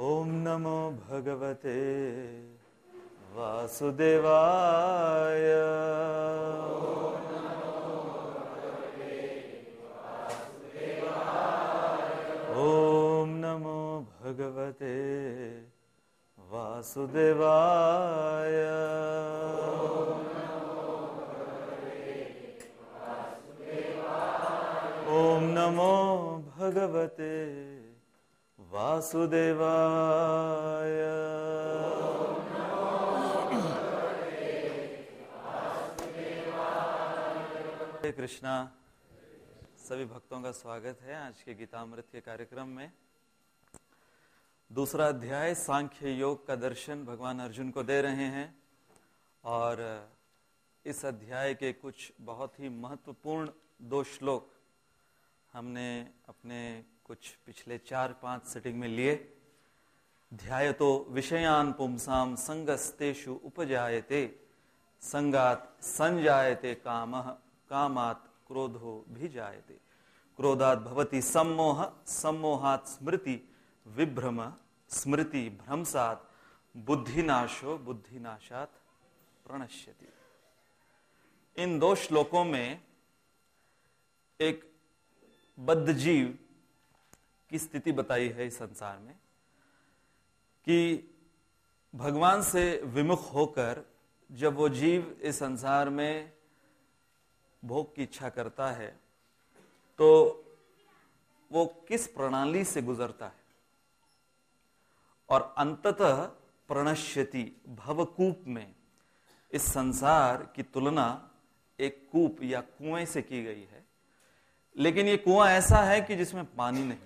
ओम नमो भगवते वासुदेवाय। ओम नमो भगवते वासुदेवाय। ओम नमो भगवते वासुदेवाय। हरे कृष्णा। सभी भक्तों का स्वागत है आज के गीतामृत के कार्यक्रम में। दूसरा अध्याय सांख्य योग का दर्शन भगवान अर्जुन को दे रहे हैं और इस अध्याय के कुछ बहुत ही महत्वपूर्ण 2 श्लोक हमने अपने कुछ पिछले 4-5 सेटिंग में लिए। ध्यायतो विषयान पुंसाम संगस्तेषु उपजायते संगात संजायते कामः कामात् क्रोधो भिजायते क्रोधात् भवति सम्मोह सम्मोहात् स्मृति विभ्रम स्मृति भ्रंसात् बुद्धिनाशो बुद्धिनाशात् प्रणश्यति। इन 2 श्लोकों में एक बद्ध जीव की स्थिति बताई है इस संसार में कि भगवान से विमुख होकर जब वो जीव इस संसार में भोग की इच्छा करता है तो वो किस प्रणाली से गुजरता है और अंततः प्रणश्यति भवकूप में। इस संसार की तुलना एक कूप या कुएं से की गई है, लेकिन ये कुआं ऐसा है कि जिसमें पानी नहीं।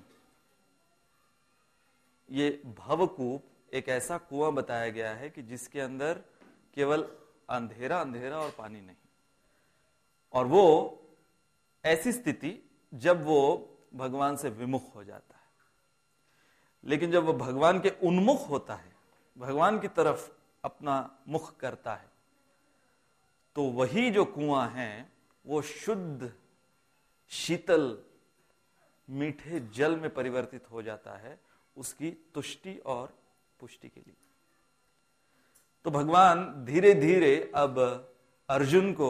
ये भवकूप एक ऐसा कुआं बताया गया है कि जिसके अंदर केवल अंधेरा अंधेरा और पानी नहीं। और वो ऐसी स्थिति जब वो भगवान से विमुख हो जाता है। लेकिन जब वो भगवान के उन्मुख होता है, भगवान की तरफ अपना मुख करता है, तो वही जो कुआं है वो शुद्ध शीतल मीठे जल में परिवर्तित हो जाता है उसकी तुष्टि और पुष्टि के लिए। तो भगवान धीरे धीरे अब अर्जुन को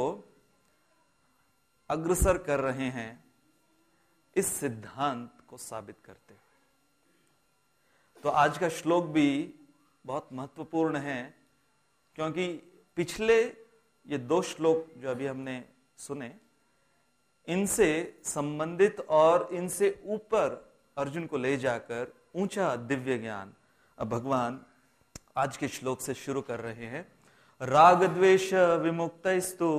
अग्रसर कर रहे हैं इस सिद्धांत को साबित करते हुए। तो आज का श्लोक भी बहुत महत्वपूर्ण है क्योंकि पिछले ये 2 श्लोक जो अभी हमने सुने इनसे संबंधित और इनसे ऊपर अर्जुन को ले जाकर ऊंचा दिव्य ज्ञान अब भगवान आज के श्लोक से शुरू कर रहे हैं। राग द्वेष विमुक्तस्तु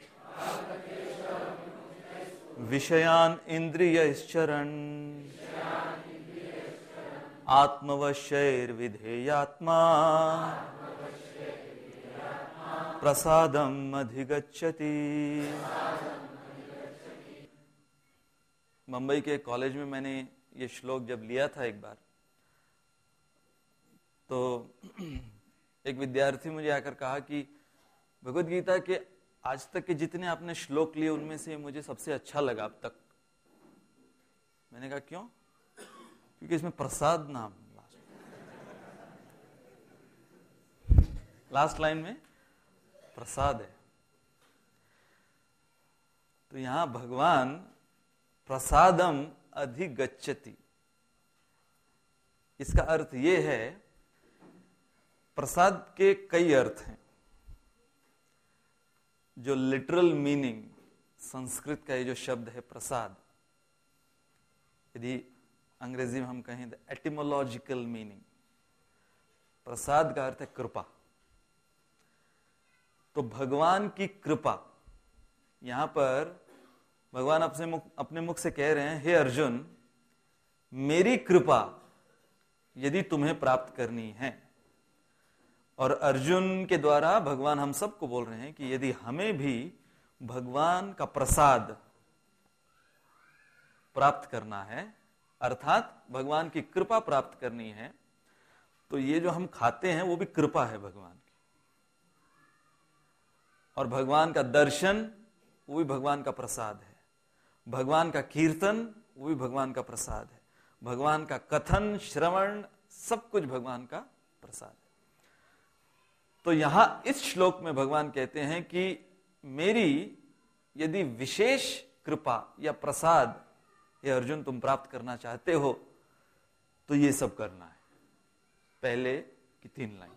विषयान इंद्रियश्चरन् आत्मवशैर्विधेयात्मा प्रसादम अधिगच्छति। मुंबई के कॉलेज में मैंने ये श्लोक जब लिया था एक बार, तो एक विद्यार्थी मुझे आकर कहा कि भगवद गीता के आज तक के जितने आपने श्लोक लिए उनमें से मुझे सबसे अच्छा लगा अब तक। मैंने कहा क्यों? क्योंकि इसमें प्रसाद नाम लास्ट लाइन में प्रसाद है। तो यहां भगवान प्रसादम अधिगच्छति, इसका अर्थ यह है, प्रसाद के कई अर्थ हैं। जो लिटरल मीनिंग संस्कृत का ये जो शब्द है प्रसाद, यदि अंग्रेजी में हम कहें द एटिमोलॉजिकल मीनिंग, प्रसाद का अर्थ है कृपा। तो भगवान की कृपा, यहां पर भगवान अपने मुख से कह रहे हैं, हे अर्जुन मेरी कृपा यदि तुम्हें प्राप्त करनी है। और अर्जुन के द्वारा भगवान हम सबको बोल रहे हैं कि यदि हमें भी भगवान का प्रसाद प्राप्त करना है, अर्थात भगवान की कृपा प्राप्त करनी है, तो ये जो हम खाते हैं वो भी कृपा है भगवान की। और भगवान का दर्शन वो भी भगवान का प्रसाद है, भगवान का कीर्तन वो भी भगवान का प्रसाद है, भगवान का कथन श्रवण सब कुछ भगवान का प्रसाद है। तो यहां इस श्लोक में भगवान कहते हैं कि मेरी यदि विशेष कृपा या प्रसाद ये अर्जुन तुम प्राप्त करना चाहते हो तो ये सब करना है, पहले की 3 लाइन।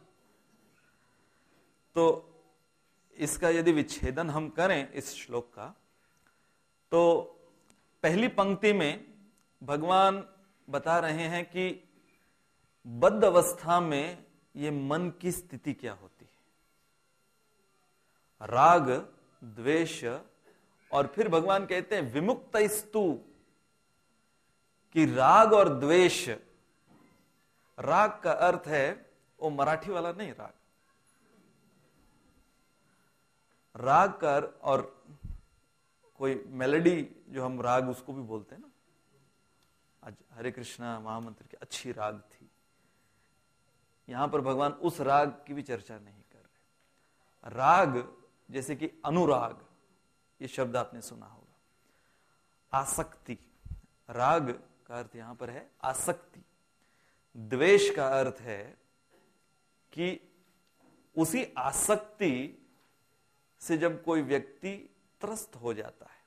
तो इसका यदि विच्छेदन हम करें इस श्लोक का, तो पहली पंक्ति में भगवान बता रहे हैं कि बद्ध अवस्था में ये मन की स्थिति क्या होती है, राग द्वेष, और फिर भगवान कहते हैं विमुक्तस्तु, कि राग और द्वेष, राग का अर्थ है वो मराठी वाला नहीं राग, राग का और कोई मेलोडी जो हम राग उसको भी बोलते हैं ना, आज हरे कृष्णा महामंत्र की अच्छी राग थी, यहां पर भगवान उस राग की भी चर्चा नहीं कर रहे। राग जैसे कि अनुराग, ये शब्द आपने सुना होगा, आसक्ति, राग का अर्थ यहां पर है आसक्ति। द्वेष का अर्थ है कि उसी आसक्ति से जब कोई व्यक्ति त्रस्त हो जाता है,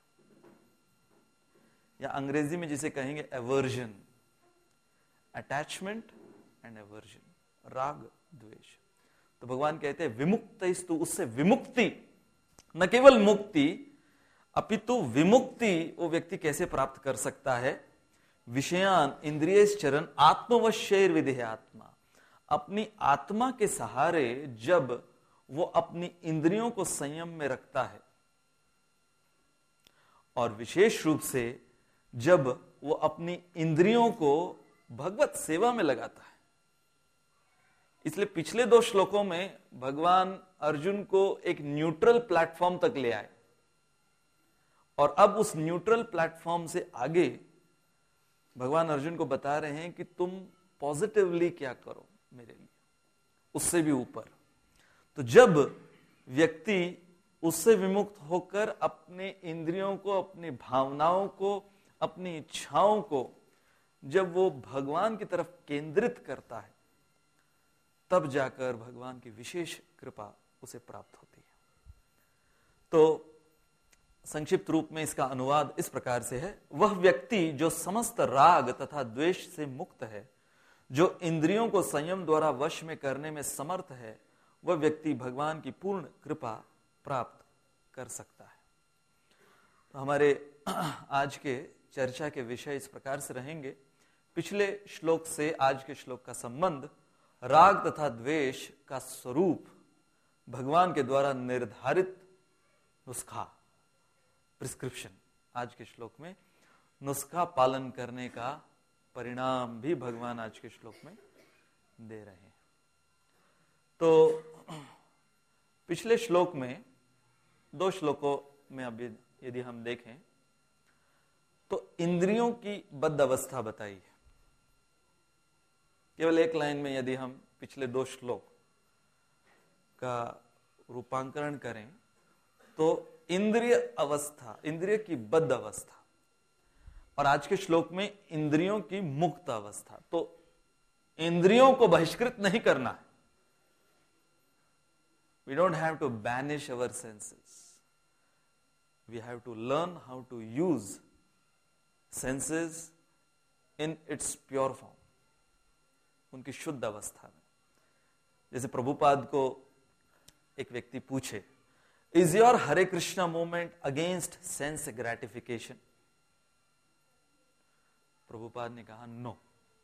या अंग्रेजी में जिसे कहेंगे एवर्जन, अटैचमेंट एंड एवर्जन, राग द्वेष। तो भगवान कहते हैं विमुक्तस्तु, उससे विमुक्ति, न केवल मुक्ति अपितु विमुक्ति वो व्यक्ति कैसे प्राप्त कर सकता है, विषयान इंद्रियश्चरन् आत्मवश्यैर विधेयात्मा, अपनी आत्मा के सहारे जब वो अपनी इंद्रियों को संयम में रखता है, और विशेष रूप से जब वो अपनी इंद्रियों को भगवत सेवा में लगाता है। इसलिए पिछले 2 श्लोकों में भगवान अर्जुन को एक न्यूट्रल प्लेटफॉर्म तक ले आए, और अब उस न्यूट्रल प्लेटफॉर्म से आगे भगवान अर्जुन को बता रहे हैं कि तुम पॉजिटिवली क्या करो मेरे लिए, उससे भी ऊपर। तो जब व्यक्ति उससे विमुक्त होकर अपने इंद्रियों को, अपनी भावनाओं को, अपनी इच्छाओं को जब वो भगवान की तरफ केंद्रित करता है, तब जाकर भगवान की विशेष कृपा उसे प्राप्त होती है। तो संक्षिप्त रूप में इसका अनुवाद इस प्रकार से है, वह व्यक्ति जो समस्त राग तथा द्वेष से मुक्त है, जो इंद्रियों को संयम द्वारा वश में करने में समर्थ है, वह व्यक्ति भगवान की पूर्ण कृपा प्राप्त कर सकता है। तो हमारे आज के चर्चा के विषय इस प्रकार से रहेंगे। पिछले श्लोक से आज के श्लोक का संबंध राग तथा द्वेष का स्वरूप, भगवान के द्वारा निर्धारित नुस्खा, प्रिस्क्रिप्शन, आज के श्लोक में नुस्खा पालन करने का परिणाम भी भगवान आज के श्लोक में दे रहे हैं। तो पिछले श्लोक में 2 श्लोकों में अभी यदि हम देखें तो इंद्रियों की बद्ध अवस्था बताई है। केवल एक लाइन में यदि हम पिछले 2 श्लोक का रूपांतरण करें तो इंद्रिय अवस्था, इंद्रिय की बद्ध अवस्था, और आज के श्लोक में इंद्रियों की मुक्त अवस्था। तो इंद्रियों को बहिष्कृत नहीं करना है, we don't have to banish our senses, we have to learn how to use senses in its pure form, उनकी शुद्ध अवस्था में। जैसे प्रभुपाद को एक व्यक्ति पूछे, is your Hare Krishna movement against sense gratification? Prabhupada ने कहा नो।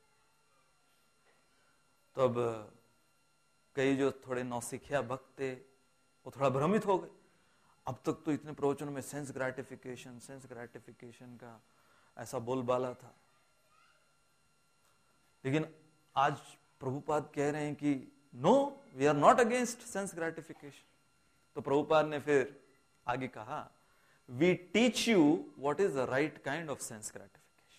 तो अब कई जो थोड़े नौसिखिया भक्त थे वो थोड़ा भ्रमित हो गए, अब तक तो इतने प्रवचनों में सेंस ग्रेटिफिकेशन का ऐसा बोलबाला था, लेकिन आज प्रभुपाद कह रहे हैं कि no, we are not against sense gratification. तो प्रभुपाद ने फिर आगे कहा, we teach you what is the right kind of sense gratification.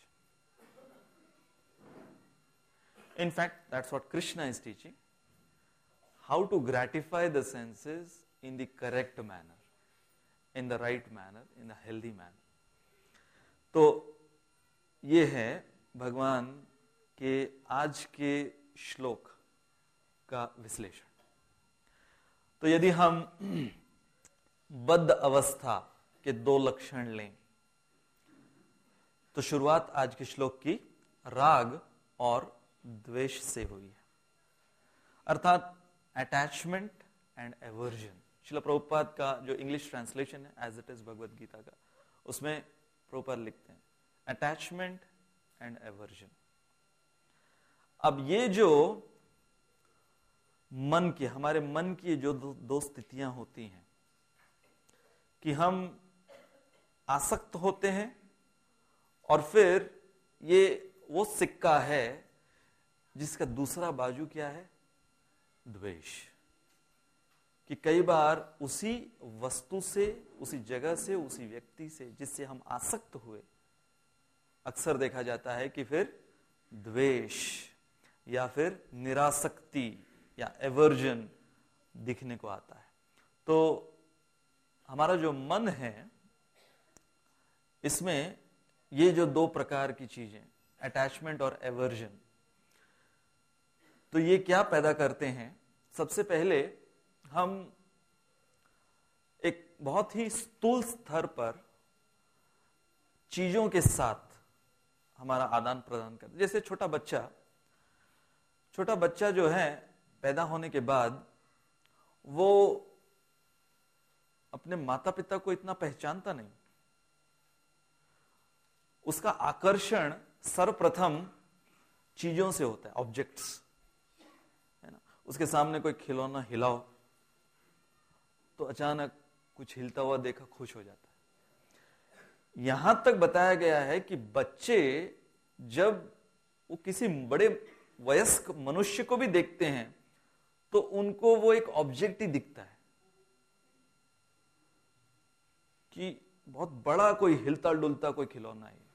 In fact, that's what Krishna is teaching. How to gratify the senses in the correct manner, in the right manner, in a healthy manner. तो ये है भगवान के आज के श्लोक का विश्लेषण। तो यदि हम बद्ध अवस्था के 2 लक्षण लें, तो शुरुआत आज के श्लोक की राग और द्वेष से हुई है, अर्थात attachment and aversion. Srila Prabhupada का जो इंग्लिश ट्रांसलेशन है as it is Bhagavad Gita का, उसमें प्रभुपाद लिखते हैं अटैचमेंट एंड एवर्जन। अब ये जो हमारे मन की जो दो स्थितियां होती हैं कि हम आसक्त होते हैं, और फिर ये वो सिक्का है जिसका दूसरा बाजू क्या है, द्वेष। कि कई बार उसी वस्तु से, उसी जगह से, उसी व्यक्ति से जिससे हम आसक्त हुए, अक्सर देखा जाता है कि फिर द्वेष या फिर निरासक्ति या एवर्जन दिखने को आता है। तो हमारा जो मन है, इसमें ये जो 2 प्रकार की चीजें, अटैचमेंट और एवर्जन, तो ये क्या पैदा करते हैं। सबसे पहले हम एक बहुत ही स्थूल स्तर पर चीजों के साथ हमारा आदान प्रदान करते। जैसे छोटा बच्चा जो है, पैदा होने के बाद वो अपने माता पिता को इतना पहचानता नहीं। उसका आकर्षण सर्वप्रथम चीजों से होता है, ऑब्जेक्ट्स, है ना। उसके सामने कोई खिलौना हिलाओ तो अचानक कुछ हिलता हुआ देखा, खुश हो जाता है। यहां तक बताया गया है कि बच्चे जब वो किसी बड़े वयस्क मनुष्य को भी देखते हैं तो उनको वो एक ऑब्जेक्ट ही दिखता है, कि बहुत बड़ा कोई हिलता डुलता कोई खिलौना है।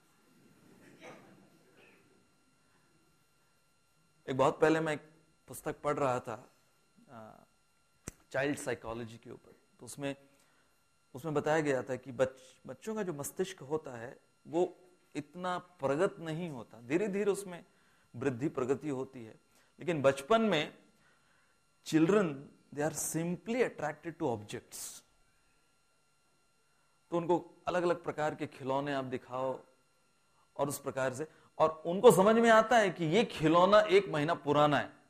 एक बहुत पहले मैं एक पुस्तक पढ़ रहा था चाइल्ड साइकोलॉजी के ऊपर, तो उसमें बताया गया था कि बच्चों का जो मस्तिष्क होता है वो इतना प्रगत नहीं होता, धीरे धीरे उसमें वृद्धि प्रगति होती है। लेकिन बचपन में children they are simply attracted to objects. तो उनको अलग अलग प्रकार के खिलौने आप दिखाओ और उस प्रकार से, और उनको समझ में आता है कि ये खिलौना 1 महीना पुराना है,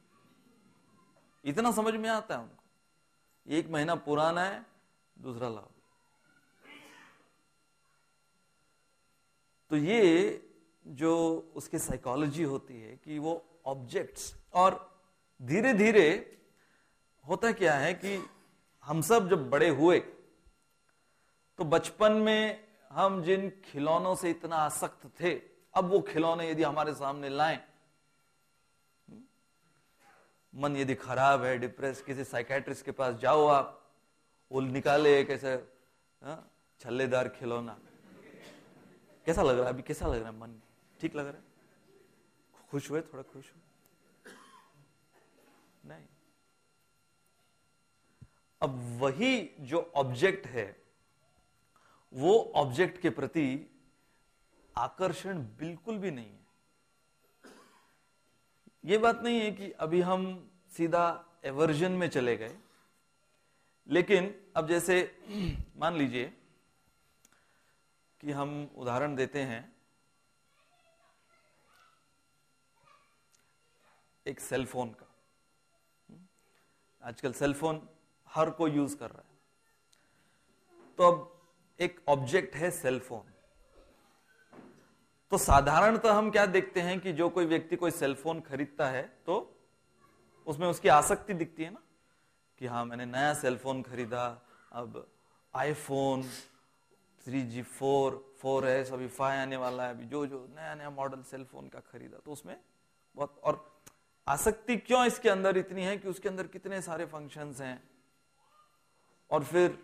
इतना समझ में आता है उनको। 1 महीना पुराना है, दूसरा लाओ। तो ये जो उसकी साइकोलॉजी होती है कि वो ऑब्जेक्ट्स, और धीरे धीरे होता क्या है कि हम सब जब बड़े हुए तो बचपन में हम जिन खिलौनों से इतना आसक्त थे, अब वो खिलौने यदि हमारे सामने लाएं, मन यदि खराब है, डिप्रेस, किसी साइकेट्रिस्ट के पास जाओ आप, वो निकाले एक ऐसे छल्लेदार खिलौना, कैसा लग रहा है अभी, कैसा लग रहा है मन, ठीक लग रहा है, खुश हुए, थोड़ा खुश हुए, नहीं। अब वही जो ऑब्जेक्ट है, वो ऑब्जेक्ट के प्रति आकर्षण बिल्कुल भी नहीं है। ये बात नहीं है कि अभी हम सीधा एवर्जन में चले गए, लेकिन अब जैसे मान लीजिए कि हम उदाहरण देते हैं एक सेल फोन का। आजकल सेल फोन हर कोई यूज कर रहा है, तो अब एक ऑब्जेक्ट है सेल फोन। तो साधारणतः हम क्या देखते हैं कि जो कोई व्यक्ति कोई सेल फोन खरीदता है तो उसमें उसकी आसक्ति दिखती है ना, कि हाँ मैंने नया सेल फोन खरीदा, अब आईफोन 3G 4S, अभी 5 आने वाला है, अभी जो जो नया नया मॉडल सेल फोन का खरीदा, तो उसमें बहुत, और आसक्ति क्यों इसके अंदर इतनी है कि उसके अंदर कितने सारे फंक्शंस हैं, और फिर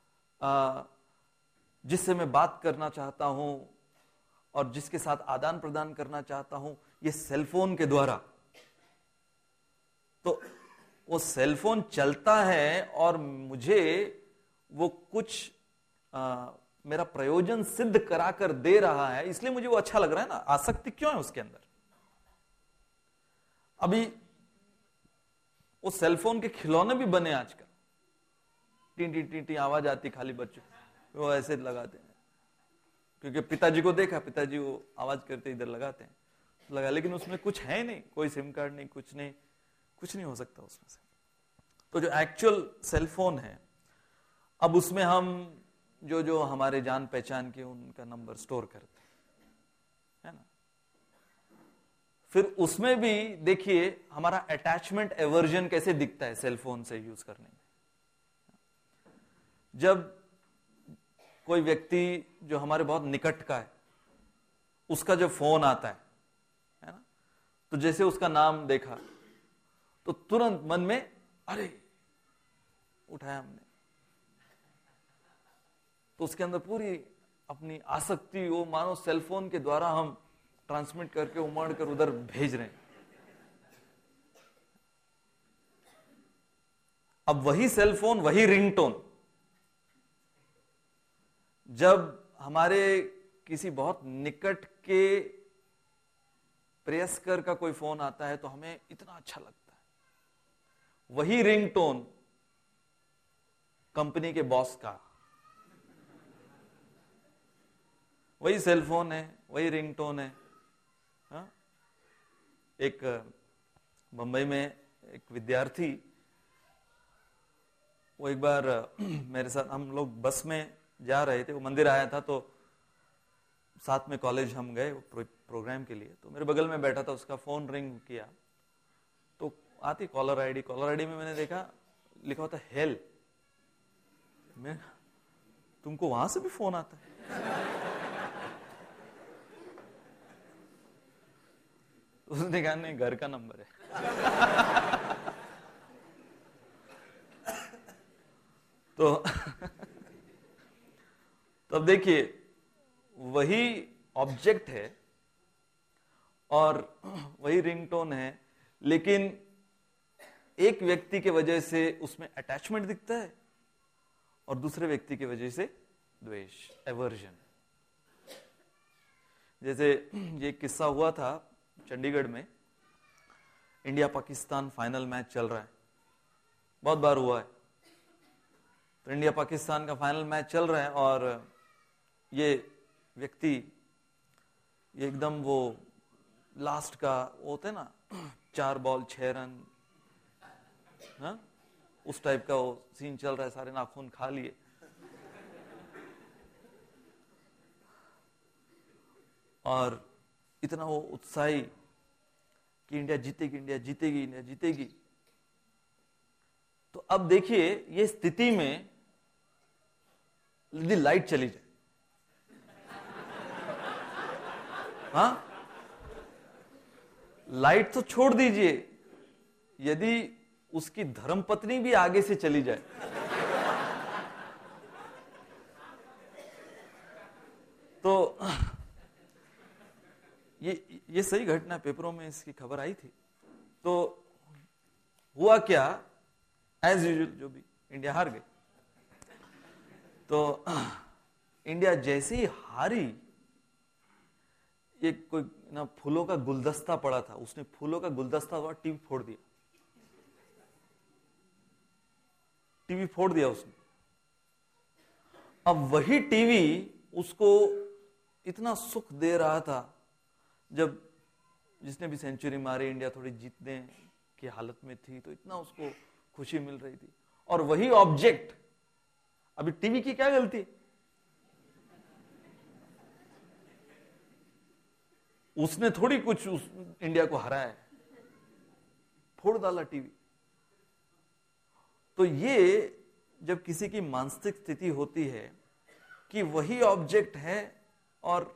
जिससे मैं बात करना चाहता हूं और जिसके साथ आदान प्रदान करना चाहता हूं ये सेलफोन के द्वारा। तो वो सेलफोन चलता है और मुझे वो कुछ मेरा प्रयोजन सिद्ध करा कर दे रहा है, इसलिए मुझे वो अच्छा लग रहा है ना, आसक्ति क्यों है उसके अंदर। अभी वो सेलफोन के खिलौने भी बने आजकल, टी टी टी टी आवाज आती खाली बच्चों, वो ऐसे लगाते हैं, क्योंकि पिताजी को देखा, पिताजी वो आवाज करते इधर लगाते हैं, लगा, लेकिन उसमें कुछ है नहीं, कोई सिम कार्ड नहीं, कुछ नहीं हो सकता उसमें से। तो जो एक्चुअल सेलफोन है, अब उसमें हम जो हमारे जान पहचान के उनका नंबर स्टोर करते हैं, है ना। फिर उसमें भी देखिए हमारा अटैचमेंट एवर्जन कैसे दिखता है सेलफोन से यूज करने में। जब कोई व्यक्ति जो हमारे बहुत निकट का है, उसका जब फोन आता है ना, तो जैसे उसका नाम देखा तो तुरंत मन में अरे उठाया हमने, तो उसके अंदर पूरी अपनी आसक्ति वो मानो सेलफोन के द्वारा हम ट्रांसमिट करके उमड़ कर उधर भेज रहे हैं। अब वही सेलफोन, वही रिंगटोन जब हमारे किसी बहुत निकट के प्रेयस्कर का कोई फोन आता है तो हमें इतना अच्छा लगता है। वही रिंगटोन कंपनी के बॉस का, वही सेलफोन है, वही रिंगटोन है। हाँ? एक मुंबई में एक विद्यार्थी, वो एक बार मेरे साथ, हम लोग बस में जा रहे थे, वो मंदिर आया था, तो साथ में कॉलेज हम गए प्रोग्राम के लिए, तो मेरे बगल में बैठा था, उसका फोन रिंग किया तो आती कॉलर आईडी में मैंने देखा लिखा होता हेल। मैं, तुमको वहां से भी फोन आता है? उसने कहा नहीं, घर का नंबर है। तो अब देखिए वही ऑब्जेक्ट है और वही रिंगटोन है, लेकिन एक व्यक्ति के वजह से उसमें अटैचमेंट दिखता है और दूसरे व्यक्ति की वजह से द्वेष, एवर्जन। जैसे ये किस्सा हुआ था चंडीगढ़ में, इंडिया पाकिस्तान फाइनल मैच चल रहा है, बहुत बार हुआ है। तो इंडिया पाकिस्तान का फाइनल मैच चल रहा है और ये व्यक्ति, ये एकदम वो लास्ट का वो होता है ना, 4 बॉल 6 रन, हाँ? उस टाइप का वो सीन चल रहा है, सारे नाखून खा लिए। और इतना वो उत्साही कि इंडिया जीतेगी, इंडिया जीतेगी, इंडिया जीतेगी। तो अब देखिए ये स्थिति में यदि लाइट चली जाए, हाँ, लाइट तो छोड़ दीजिए, यदि उसकी धर्मपत्नी भी आगे से चली जाए, तो ये सही घटना, पेपरों में इसकी खबर आई थी। तो हुआ क्या, एज यूजुअल जो भी, इंडिया हार गई। तो इंडिया जैसे ही हारी, ये कोई ना फूलों का गुलदस्ता पड़ा था, उसने फूलों का गुलदस्ता हुआ, टीवी फोड़ दिया, टीवी फोड़ दिया उसने। अब वही टीवी उसको इतना सुख दे रहा था, जब जिसने भी सेंचुरी मारी, इंडिया थोड़ी जीतने की हालत में थी, तो इतना उसको खुशी मिल रही थी। और वही ऑब्जेक्ट, अभी टीवी की क्या गलती, उसने थोड़ी कुछ इंडिया को हराया है, फोड़ डाला टीवी। तो ये जब किसी की मानसिक स्थिति होती है कि वही ऑब्जेक्ट है, और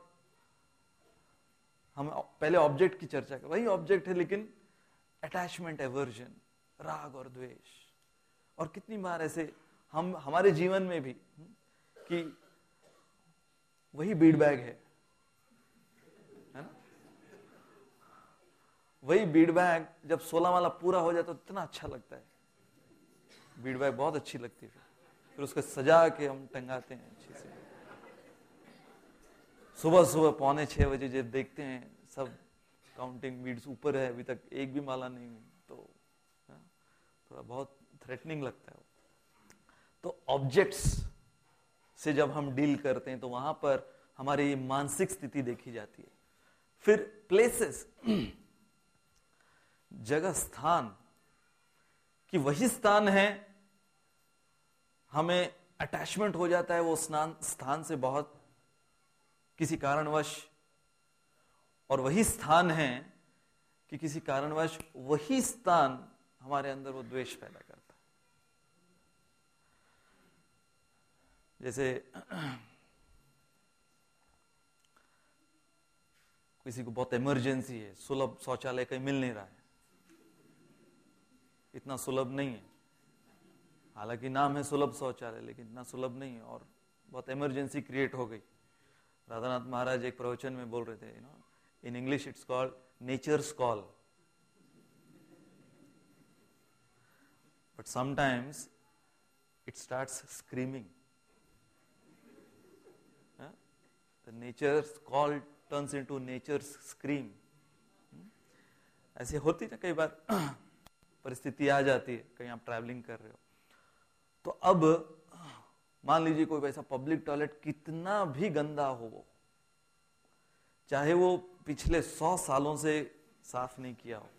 हम पहले ऑब्जेक्ट की चर्चा कर, वही ऑब्जेक्ट है लेकिन अटैचमेंट, एवर्जन, राग और द्वेष। और कितनी बार ऐसे हम हमारे जीवन में भी कि वही बीड बैग है ना, वही बीड बैग जब 16 वाला पूरा हो जाए तो इतना अच्छा लगता है, बीड बैग बहुत अच्छी लगती है। फिर उसको सजा के हम टंगाते हैं अच्छे से, सुबह सुबह 5:45 बजे जब देखते हैं सब काउंटिंग बीड्स ऊपर है, अभी तक एक भी माला नहीं हुई, तो थोड़ा बहुत थ्रेटनिंग लगता है। तो ऑब्जेक्ट्स से जब हम डील करते हैं तो वहां पर हमारी मानसिक स्थिति देखी जाती है। फिर प्लेसेस, जगह, स्थान, कि वही स्थान है, हमें अटैचमेंट हो जाता है वो स्थान से बहुत किसी कारणवश, और वही स्थान है कि किसी कारणवश वही स्थान हमारे अंदर वो द्वेष पैदा करता है। जैसे किसी को बहुत इमरजेंसी है, सुलभ शौचालय कहीं मिल नहीं रहा है, इतना सुलभ नहीं है, हालांकि नाम है सुलभ शौचालय, लेकिन इतना सुलभ नहीं है, और बहुत इमरजेंसी क्रिएट हो गई। राधानाथ महाराज एक प्रवचन में बोल रहे थे, in English it's called nature's call, but sometimes it starts screaming. The nature's call turns into nature's scream. ऐसे होती ना कई बार परिस्थिति आ जाती है, कहीं आप ट्रैवलिंग कर रहे हो, तो अब मान लीजिए कोई वैसा पब्लिक टॉयलेट कितना भी गंदा हो, वो चाहे वो पिछले 100 सालों से साफ नहीं किया हो,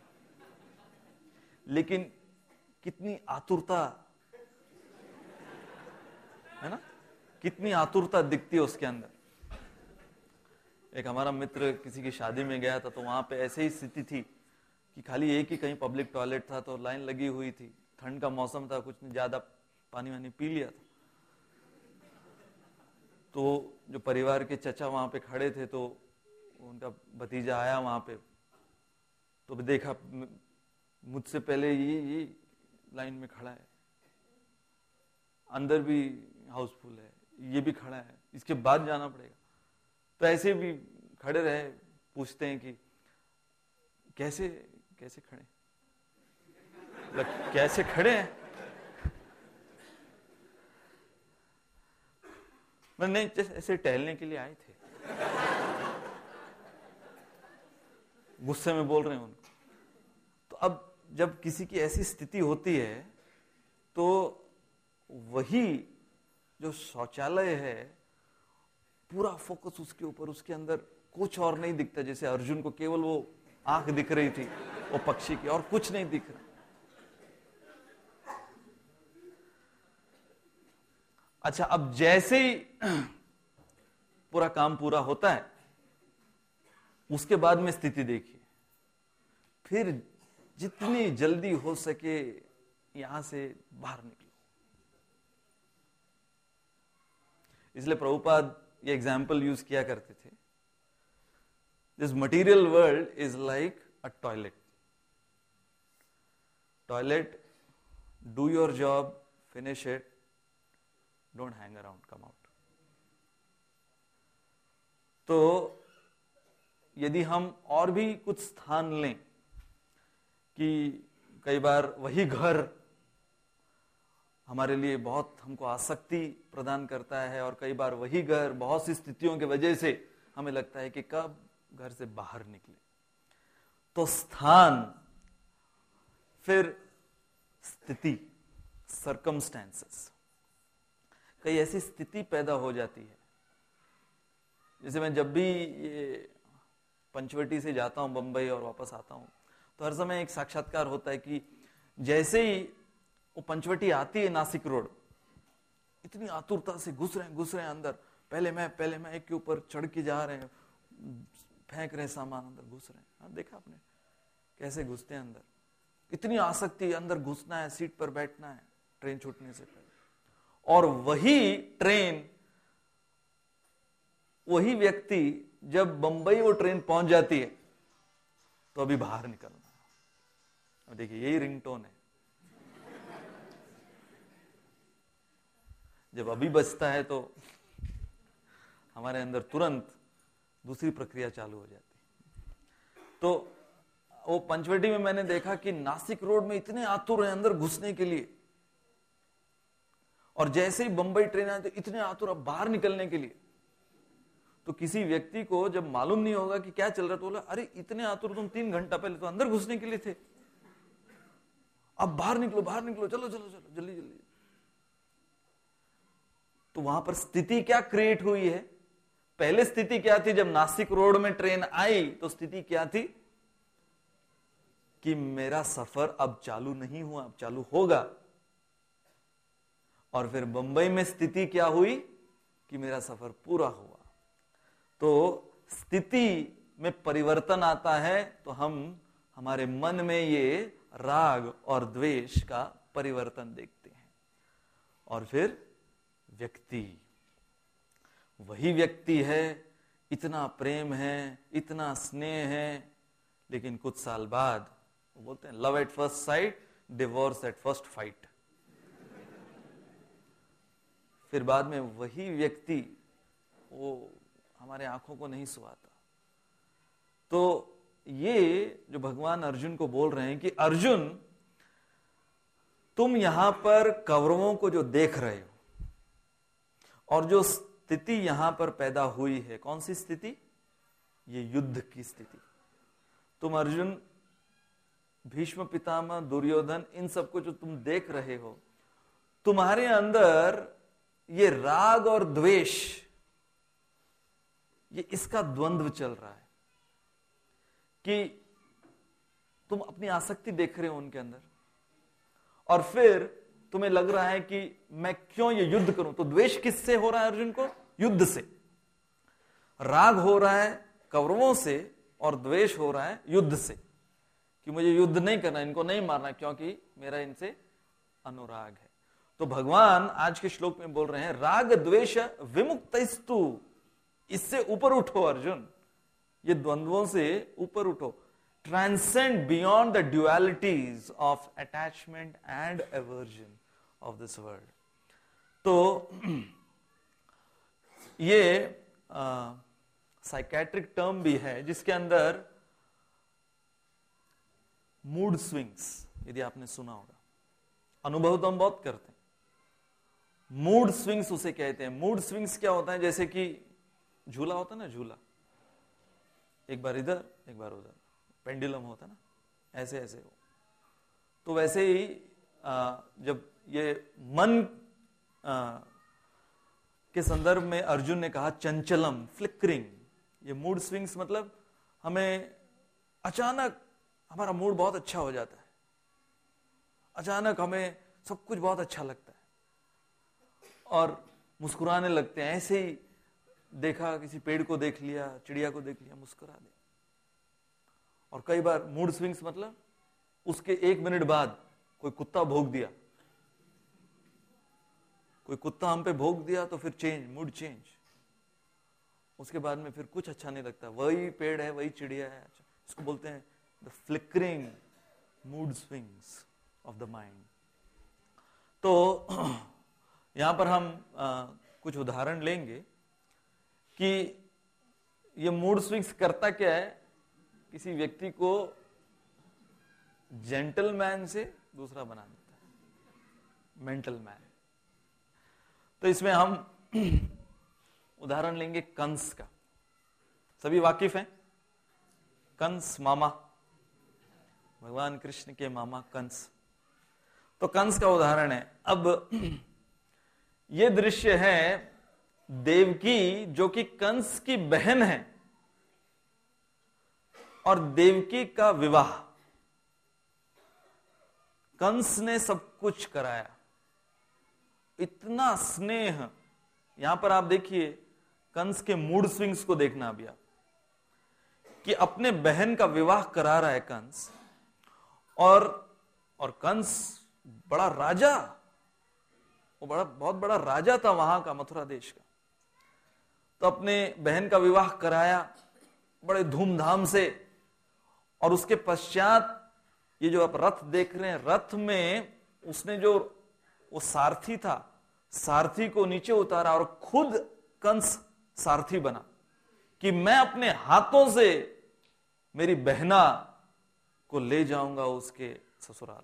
लेकिन कितनी आतुरता है ना, कितनी आतुरता दिखती है उसके अंदर। एक हमारा मित्र किसी की शादी में गया था, तो वहां पे ऐसे ही स्थिति थी कि खाली एक ही कहीं पब्लिक टॉयलेट था, तो लाइन लगी हुई थी, ठंड का मौसम था, कुछ नहीं, ज्यादा पानी वानी पी लिया था। तो जो परिवार के चचा वहां पे खड़े थे, तो उनका भतीजा आया वहां पे, तो देखा मुझसे पहले ये लाइन में खड़ा है, अंदर भी हाउसफुल है, ये भी खड़ा है, इसके बाद जाना पड़ेगा। तो ऐसे भी खड़े रहे, पूछते हैं कि कैसे खड़े, कैसे खड़े हैं? मैं नहीं, ऐसे टहलने के लिए आए थे, गुस्से में बोल रहे हैं उनको। तो अब जब किसी की ऐसी स्थिति होती है, तो वही जो शौचालय है, पूरा फोकस उसके ऊपर, उसके अंदर कुछ और नहीं दिखता। जैसे अर्जुन को केवल वो आंख दिख रही थी वो पक्षी की, और कुछ नहीं दिख रहा। अच्छा, अब जैसे ही पूरा काम पूरा होता है, उसके बाद में स्थिति देखिए, फिर जितनी जल्दी हो सके यहां से बाहर निकलो। इसलिए प्रभुपाद ये एग्जाम्पल यूज किया करते थे, this material world is like a toilet. Toilet, do your job, finish it, don't hang around, come out. तो यदि हम और भी कुछ स्थान लें, कि कई बार वही घर हमारे लिए बहुत हमको आसक्ति प्रदान करता है, और कई बार वही घर बहुत सी स्थितियों की वजह से हमें लगता है कि कब घर से बाहर निकले। तो स्थान, फिर स्थिति, सर्कमस्टेंसेस, कई ऐसी स्थिति पैदा हो जाती है। जैसे मैं जब भी ये पंचवटी से जाता हूं बंबई और वापस आता हूं, तो हर समय एक साक्षात्कार होता है कि जैसे ही वो पंचवटी आती है, नासिक रोड, इतनी आतुरता से घुस रहे हैं अंदर, पहले मैं एक के ऊपर चढ़ के जा रहे हैं, फेंक रहे सामान, अंदर घुस रहे हैं। हाँ, देखा आपने कैसे घुसते हैं अंदर, इतनी आसक्ति, अंदर घुसना है, सीट पर बैठना है ट्रेन छूटने से पहले। और वही ट्रेन, वही व्यक्ति जब बंबई वो ट्रेन पहुंच जाती है, तो अभी बाहर निकलना। और देखिए, यही रिंगटोन है। जब अभी बजता है तो हमारे अंदर तुरंत दूसरी प्रक्रिया चालू हो जाती है। तो वो पंचवटी में मैंने देखा कि नासिक रोड में इतने आतुर हैं अंदर घुसने के लिए, और जैसे ही बंबई ट्रेन आती इतने आतुर अब बाहर निकलने के लिए। तो किसी व्यक्ति को जब मालूम नहीं होगा कि क्या चल रहा, तो बोला अरे इतने आतुर तुम 3 घंटा पहले तो अंदर घुसने के लिए थे, अब बाहर निकलो चलो चलो चलो जल्दी जल्दी। तो वहां पर स्थिति क्या क्रिएट हुई है? पहले स्थिति क्या थी? जब नासिक रोड में ट्रेन आई तो स्थिति क्या थी कि मेरा सफर अब चालू नहीं हुआ, अब चालू होगा। और फिर बंबई में स्थिति क्या हुई कि मेरा सफर पूरा हुआ। तो स्थिति में परिवर्तन आता है तो हमारे मन में ये राग और द्वेष का परिवर्तन देखते हैं। और फिर व्यक्ति, वही व्यक्ति है, इतना प्रेम है, इतना स्नेह है, लेकिन कुछ साल बाद वो बोलते हैं love at first sight, divorce at first fight. फिर बाद में वही व्यक्ति वो हमारे आंखों को नहीं सुहाता। तो ये जो भगवान अर्जुन को बोल रहे हैं कि अर्जुन, तुम यहां पर कौरवों को जो देख रहे हो और जो स्थिति यहां पर पैदा हुई है, कौन सी स्थिति? ये युद्ध की स्थिति। तुम अर्जुन, भीष्म पितामह, दुर्योधन, इन सबको जो तुम देख रहे हो, तुम्हारे अंदर ये राग और द्वेष, ये इसका द्वंद्व चल रहा है कि तुम अपनी आसक्ति देख रहे हो उनके अंदर, और फिर तुम्हें लग रहा है कि मैं क्यों ये युद्ध करूं। तो द्वेष किससे हो रहा है अर्जुन को? युद्ध से। राग हो रहा है कौरवों से और द्वेष हो रहा है युद्ध से, कि मुझे युद्ध नहीं करना, इनको नहीं मारना, क्योंकि मेरा इनसे अनुराग है। तो भगवान आज के श्लोक में बोल रहे हैं राग द्वेष विमुक्तस्तु, इससे ऊपर उठो अर्जुन, ये द्वंद्वों से ऊपर उठो। Transcend beyond the dualities of attachment and aversion of this world. तो ये साइकेट्रिक टर्म भी है जिसके अंदर मूड स्विंग्स, यदि आपने सुना होगा, अनुभव तो हम बहुत करते हैं। मूड स्विंग्स उसे कहते हैं। मूड स्विंग्स क्या होता है? जैसे कि झूला होता है ना, झूला एक बार इधर एक बार उधर, पेंडुलम होता है ना, ऐसे ऐसे हो। तो वैसे ही जब ये मन के संदर्भ में अर्जुन ने कहा चंचलम, फ्लिकरिंग, ये मूड स्विंग्स मतलब हमें अचानक हमारा मूड बहुत अच्छा हो जाता है, अचानक हमें सब कुछ बहुत अच्छा लगता है और मुस्कुराने लगते हैं। ऐसे ही देखा, किसी पेड़ को देख लिया, चिड़िया को देख लिया, मुस्कुरा दे। और कई बार मूड स्विंग्स मतलब उसके 1 मिनट बाद कोई कुत्ता भौंक दिया, कोई कुत्ता हम पे भौंक दिया तो फिर चेंज, मूड चेंज। उसके बाद में फिर कुछ अच्छा नहीं लगता, वही पेड़ है, वही चिड़िया है। इसको बोलते हैं the flickering mood swings of the mind. तो यहां पर हम कुछ उदाहरण लेंगे कि ये मूड स्विंग्स करता क्या है। किसी व्यक्ति को जेंटलमैन से दूसरा बना देता है, मेंटल मैन। तो इसमें हम उदाहरण लेंगे कंस का। सभी वाकिफ हैं? कंस मामा, भगवान कृष्ण के मामा कंस। तो कंस का उदाहरण है। अब ये दृश्य है देवकी, जो कि कंस की बहन है, और देवकी का विवाह। कंस ने सब कुछ कराया, इतना स्नेह। यहां पर आप देखिए कंस के मूड स्विंग्स को देखना अभी आप, कि अपने बहन का विवाह करा रहा है कंस, और कंस बड़ा राजा, वो बहुत बड़ा राजा था वहां का, मथुरा देश का। तो अपने बहन का विवाह कराया बड़े धूमधाम से, और उसके पश्चात ये जो आप रथ देख रहे हैं, रथ में उसने जो वो सारथी था, सारथी को नीचे उतारा और खुद कंस सारथी बना कि मैं अपने हाथों से मेरी बहना को ले जाऊंगा उसके ससुराल।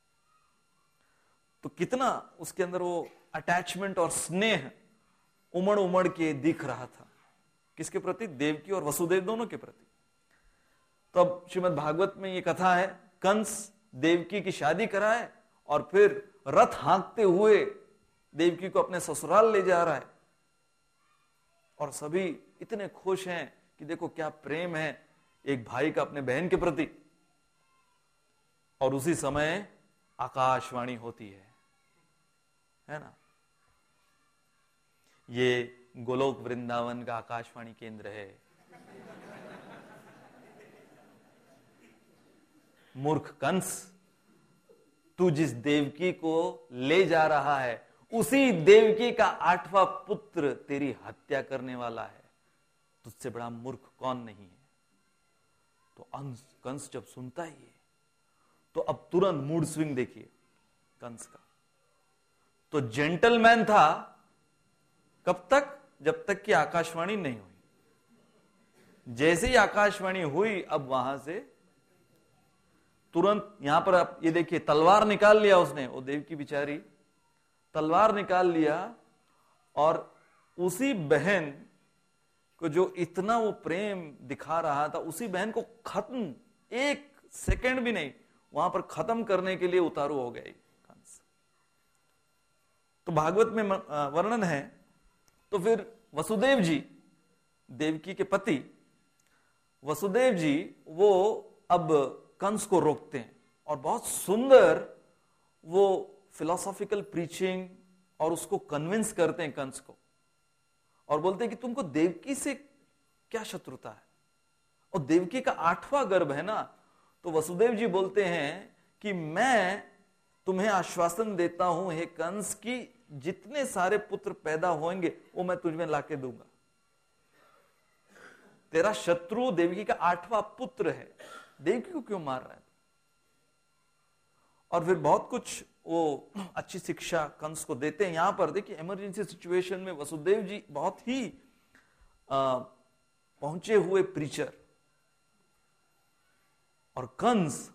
तो कितना उसके अंदर वो अटैचमेंट और स्नेह उमड़ उमड़ के दिख रहा था। किसके प्रति? देवकी और वसुदेव दोनों के प्रति। तो अब श्रीमद् भागवत में ये कथा है, कंस देवकी की शादी कराए और फिर रथ हाँकते हुए देवकी को अपने ससुराल ले जा रहा है, और सभी इतने खुश हैं कि देखो क्या प्रेम है एक भाई का अपने बहन के प्रति। और उसी समय आकाशवाणी होती है ना। ये गोलोक वृंदावन का आकाशवाणी केंद्र है। मूर्ख कंस, तू जिस देवकी को ले जा रहा है उसी देवकी का 8वां पुत्र तेरी हत्या करने वाला है। तुझसे बड़ा मूर्ख कौन नहीं है। तो कंस जब सुनता ही है तो अब तुरंत मूड स्विंग देखिए कंस का। तो जेंटलमैन था कब तक? जब तक कि आकाशवाणी नहीं हुई। जैसे ही आकाशवाणी हुई अब वहां से तुरंत, यहां पर आप ये देखिए, तलवार निकाल लिया उसने, वो देवकी बिचारी तलवार निकाल लिया, और उसी बहन को जो इतना वो प्रेम दिखा रहा था, उसी बहन को खत्म, एक सेकंड भी नहीं, वहां पर खत्म करने के लिए उतारू हो गया कंस। तो भागवत में वर्णन है। तो फिर वसुदेव जी, देवकी के पति वसुदेव जी, वो अब कंस को रोकते हैं और बहुत सुंदर वो फिलोसॉफिकल प्रीचिंग और उसको कन्विंस करते हैं कंस को, और बोलते हैं कि तुमको देवकी से क्या शत्रुता है, और देवकी का 8वां गर्भ है ना। तो वसुदेव जी बोलते हैं कि मैं तुम्हें आश्वासन देता हूं हे कंस की जितने सारे पुत्र पैदा होंगे वो मैं तुझमें लाके दूंगा। तेरा शत्रु देवकी का 8वां पुत्र है, देवकी को क्यों मार रहा है? और फिर बहुत कुछ वो अच्छी शिक्षा कंस को देते हैं। यहां पर देखिए, इमरजेंसी सिचुएशन में वसुदेव जी बहुत ही पहुंचे हुए प्रीचर, और कंस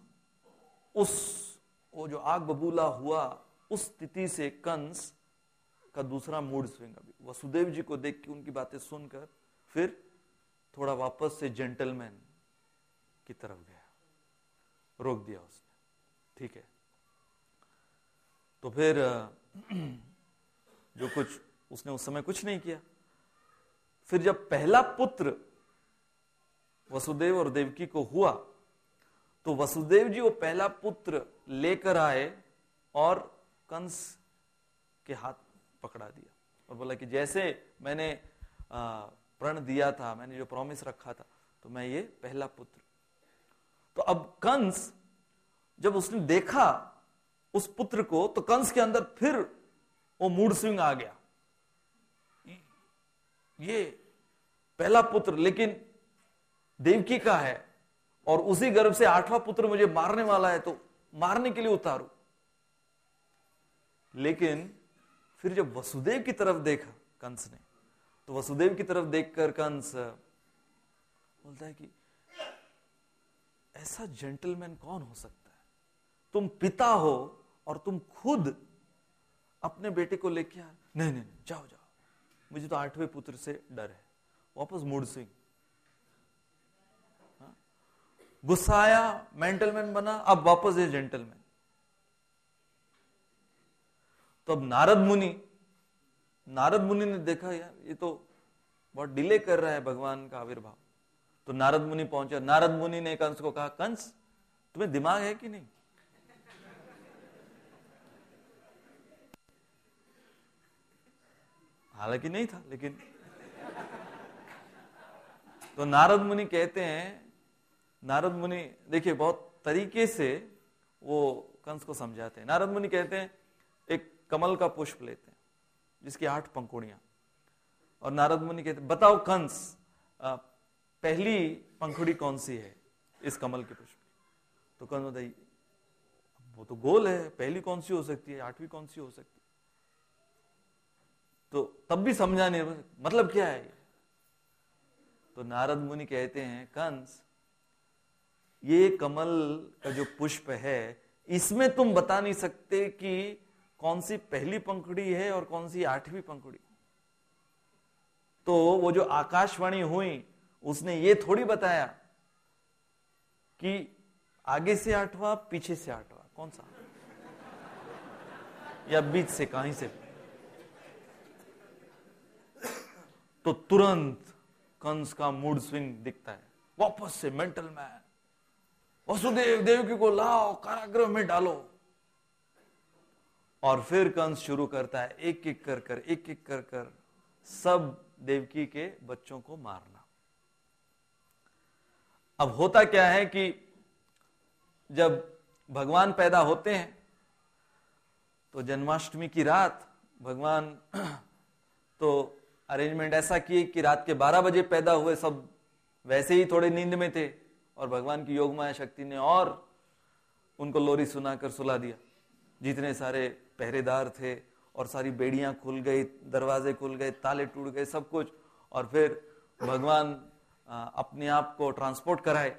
वो जो आग बबूला हुआ उस स्थिति से कंस का दूसरा मूड स्विंग। अभी वसुदेव जी को देख के, उनकी बातें सुनकर फिर थोड़ा वापस से जेंटलमैन की तरफ गया, रोक दिया उसने, ठीक है। तो फिर जो कुछ उसने उस समय कुछ नहीं किया। फिर जब पहला पुत्र वसुदेव और देवकी को हुआ तो वसुदेव जी वो पहला पुत्र लेकर आए और कंस के हाथ पकड़ा दिया और बोला कि जैसे मैंने प्रण दिया था, मैंने जो प्रॉमिस रखा था, तो मैं ये पहला पुत्र। तो अब कंस जब उसने देखा उस पुत्र को, तो कंस के अंदर फिर वो मूड स्विंग आ गया। ये पहला पुत्र लेकिन देवकी का है और उसी गर्भ से 8वां पुत्र मुझे मारने वाला है, तो मारने के लिए उतारू। लेकिन फिर जब वसुदेव की तरफ देखा कंस ने, तो वसुदेव की तरफ देखकर कंस बोलता है कि ऐसा जेंटलमैन कौन हो सकता है? तुम पिता हो और तुम खुद अपने बेटे को लेके आ, नहीं नहीं जाओ जाओ, मुझे तो 8वें पुत्र से डर है। वापस मूड स्विंग, गुस्सा आया, मेंटलमैन बना, अब वापस ये जेंटलमैन। तो अब नारद मुनि ने देखा यार ये तो बहुत डिले कर रहा है भगवान का आविर्भाव। तो नारद मुनि पहुंचा। नारद मुनि ने कंस को कहा, कंस तुम्हें दिमाग है कि नहीं? हालांकि नहीं था, लेकिन तो नारद मुनि कहते हैं, नारद मुनि देखिए बहुत तरीके से वो कंस को समझाते हैं। नारद मुनि कहते हैं एक कमल का पुष्प लेते हैं जिसकी 8 पंखुड़ियां, और नारद मुनि कहते हैं बताओ कंस पहली पंखुड़ी कौन सी है इस कमल के पुष्प? तो कंस बताइए वो तो गोल है, पहली कौन सी हो सकती है, 8वीं कौन सी हो सकती है? तो तब भी समझा नहीं मतलब क्या है। तो नारद मुनि कहते हैं कंस ये कमल का जो पुष्प है इसमें तुम बता नहीं सकते कि कौन सी पहली पंखुड़ी है और कौन सी 8वीं पंखुड़ी। तो वो जो आकाशवाणी हुई उसने ये थोड़ी बताया कि आगे से 8वां पीछे से 8वां कौन सा, या बीच से कहीं से। तो तुरंत कंस का मूड स्विंग दिखता है, वापस से मेंटल मैन, वसुदेव देवकी को लाओ कारागृह में डालो। और फिर कंस शुरू करता है एक एक कर सब देवकी के बच्चों को मारना। अब होता क्या है कि जब भगवान पैदा होते हैं तो जन्माष्टमी की रात भगवान तो अरेंजमेंट ऐसा किए कि रात के 12 बजे पैदा हुए, सब वैसे ही थोड़े नींद में थे, और भगवान की योगमाया शक्ति ने और उनको लोरी सुनाकर सुला दिया। जितने सारे पहरेदार थे और सारी बेड़ियां खुल गई, दरवाजे खुल गए, ताले टूट गए, सब कुछ। और फिर भगवान अपने आप को ट्रांसपोर्ट कराए,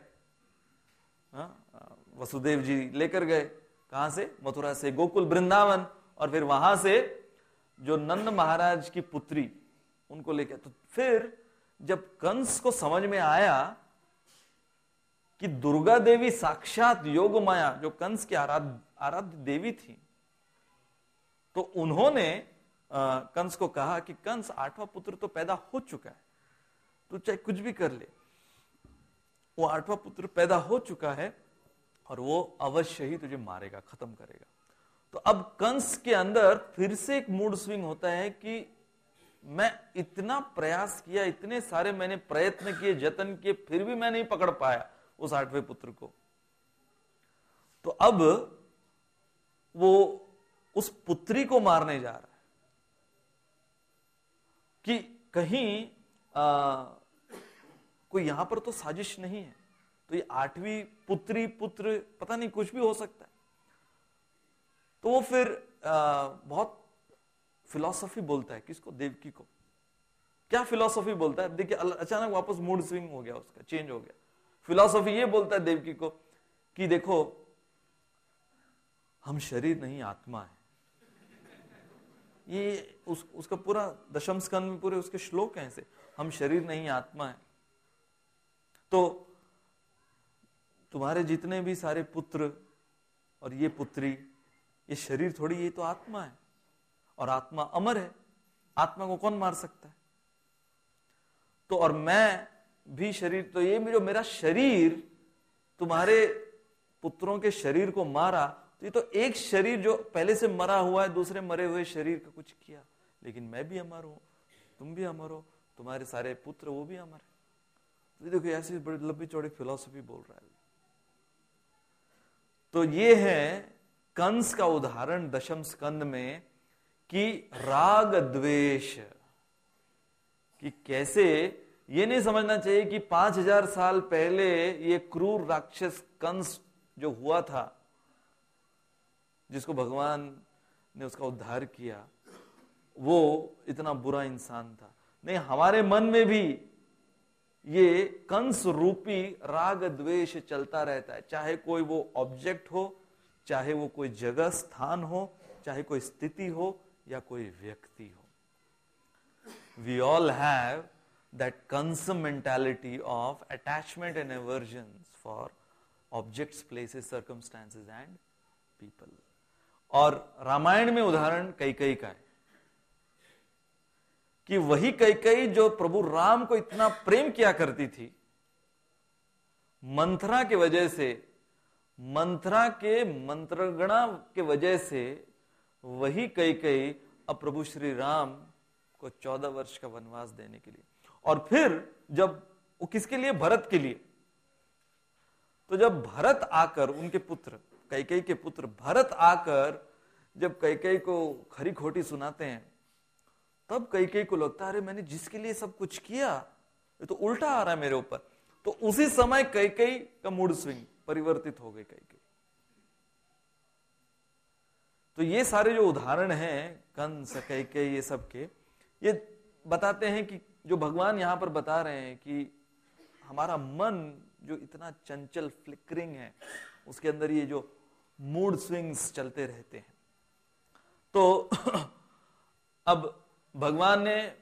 वसुदेव जी लेकर गए, कहां से, मथुरा से गोकुल वृंदावन, और फिर वहां से जो नंद महाराज की पुत्री उनको लेकर। तो फिर जब कंस को समझ में आया कि दुर्गा देवी साक्षात योग माया जो कंस की आराध्य देवी थी, तो उन्होंने कंस को कहा कि कंस 8वां पुत्र तो पैदा हो चुका है, तो चाहे कुछ भी कर ले, वो 8वां पुत्र पैदा हो चुका है और वो अवश्य ही तुझे मारेगा, खत्म करेगा। तो अब कंस के अंदर फिर से एक मूड स्विंग होता है कि मैं इतना प्रयास किया, इतने सारे मैंने प्रयत्न किए, जतन किए, फिर भी मैं नहीं पकड़ पाया उस 8वें पुत्र को। तो अब वो उस पुत्री को मारने जा रहा है कि कहीं कोई यहां पर तो साजिश नहीं है, तो ये 8वीं पुत्री पुत्र पता नहीं कुछ भी हो सकता है। तो वो फिर बहुत फिलॉसफी बोलता है, किसको, देवकी को। क्या फिलॉसफी बोलता है, देखिए अचानक वापस मूड स्विंग हो गया, उसका चेंज हो गया। फिलॉसफी ये बोलता है देवकी को कि देखो, हम शरीर नहीं आत्मा है। ये उसका पूरा दशम स्कंद में पूरे उसके श्लोक हैं ऐसे, हम शरीर नहीं आत्मा है। तो तुम्हारे जितने भी सारे पुत्र और ये पुत्री, ये शरीर थोड़ी, ये तो आत्मा है, और आत्मा अमर है, आत्मा को कौन मार सकता है। तो और मैं भी शरीर, तो ये जो मेरा शरीर तुम्हारे पुत्रों के शरीर को मारा, तो ये तो एक शरीर जो पहले से मरा हुआ है, दूसरे मरे हुए शरीर का कुछ किया, लेकिन मैं भी अमर हूं, तुम भी अमर हो, तुम्हारे सारे पुत्र वो भी अमर है। तो देखो ऐसी बड़ी लंबी चौड़ी फिलॉसफी बोल रहा है। तो ये है कंस का उदाहरण दशम स्कंद में कि राग द्वेष, कि कैसे ये नहीं समझना चाहिए कि 5000 साल पहले ये क्रूर राक्षस कंस जो हुआ था, जिसको भगवान ने उसका उद्धार किया, वो इतना बुरा इंसान था। नहीं, हमारे मन में भी ये कंस रूपी राग द्वेष चलता रहता है, चाहे कोई वो ऑब्जेक्ट हो, चाहे वो कोई जगह स्थान हो, चाहे कोई स्थिति हो, या कोई व्यक्ति हो। We all have that Kansa mentality of attachment and aversions for objects, places, circumstances and people. और रामायण में उदाहरण कैकेयी का है कि वही कैकेयी जो प्रभु राम को इतना प्रेम किया करती थी, मंथरा के वजह से, मंथरा के मंत्रगणा के वजह से, वही कैकेयी अब प्रभु श्री राम को 14 वर्ष का वनवास देने के लिए, और फिर जब वो किसके लिए, भरत के लिए। तो जब भरत आकर, उनके पुत्र, कैकेयी के पुत्र भरत आकर जब कैकेयी को खरी खोटी सुनाते हैं, तब कैकेयी को लगता है अरे मैंने जिसके लिए सब कुछ किया, ये तो उल्टा आ रहा है मेरे ऊपर। तो उसी समय कैकेयी का मूड स्विंग परिवर्तित हो गई कैकेयी। तो ये सारे जो उदाहरण हैं कंस, कैकेयी, ये सब के, ये बताते हैं कि जो भगवान यहां पर बता रहे हैं कि हमारा मन जो इतना चंचल, फ्लिकरिंग है, उसके अंदर ये जो मूड स्विंग्स चलते रहते हैं। तो अब भगवान ने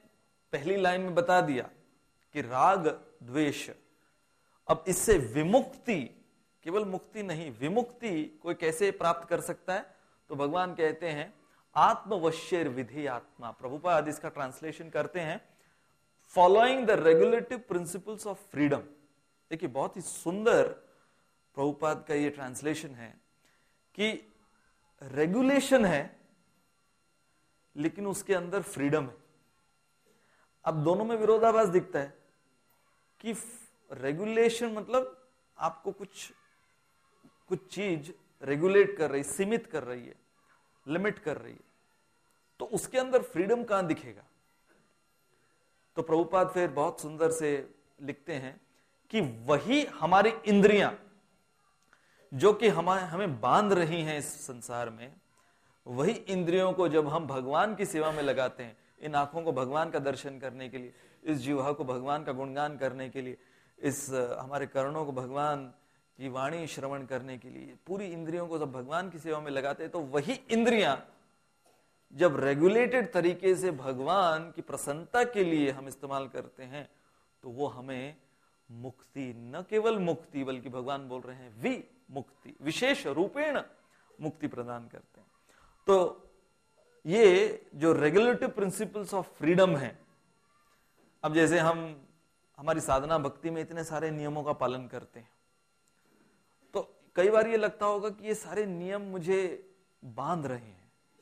पहली लाइन में बता दिया कि राग द्वेष, अब इससे विमुक्ति, केवल मुक्ति नहीं, विमुक्ति कोई कैसे प्राप्त कर सकता है? तो भगवान कहते हैं आत्मवश्यर विधि आत्मा। प्रभुपाद इसका ट्रांसलेशन करते हैं following the regulative principles of freedom. देखिए बहुत ही सुंदर प्रभुपाद का ये ट्रांसलेशन है कि रेगुलेशन है लेकिन उसके अंदर फ्रीडम है। अब दोनों में विरोधाभास दिखता है कि रेगुलेशन मतलब आपको कुछ चीज रेगुलेट कर रही, सीमित कर रही है, लिमिट कर रही है, तो उसके अंदर फ्रीडम कहां दिखेगा? तो प्रभुपाद फिर बहुत सुंदर से लिखते हैं कि वही हमारी इंद्रियां जो कि हमें बांध रही हैं इस संसार में, वही इंद्रियों को जब हम भगवान की सेवा में लगाते हैं, इन आंखों को भगवान का दर्शन करने के लिए, इस जीवा को भगवान का गुणगान करने के लिए, इस हमारे कर्णों को भगवान की वाणी श्रवण करने के लिए, पूरी इंद्रियों को जब भगवान की सेवा में लगाते हैं, तो वही इंद्रियां जब रेगुलेटेड तरीके से भगवान की प्रसन्नता के लिए हम इस्तेमाल करते हैं, तो वो हमें मुक्ति, न केवल मुक्ति बल्कि भगवान बोल रहे हैं विमुक्ति, विशेष रूपेण मुक्ति प्रदान करते हैं। तो ये जो रेगुलेटिव प्रिंसिपल्स ऑफ फ्रीडम है, अब जैसे हम हमारी साधना भक्ति में इतने सारे नियमों का पालन करते हैं, तो कई बार ये लगता होगा कि ये सारे नियम मुझे बांध रहे हैं,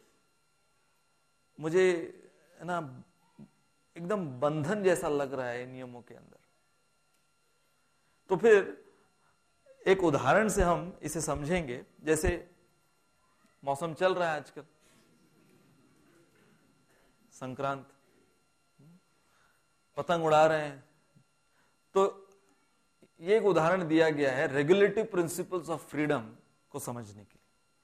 मुझे है ना एकदम बंधन जैसा लग रहा है नियमों के अंदर। तो फिर एक उदाहरण से हम इसे समझेंगे। जैसे मौसम चल रहा है आजकल, संक्रांत, पतंग उड़ा रहे हैं, तो ये एक उदाहरण दिया गया है रेगुलेटिव प्रिंसिपल्स ऑफ फ्रीडम को समझने के लिए।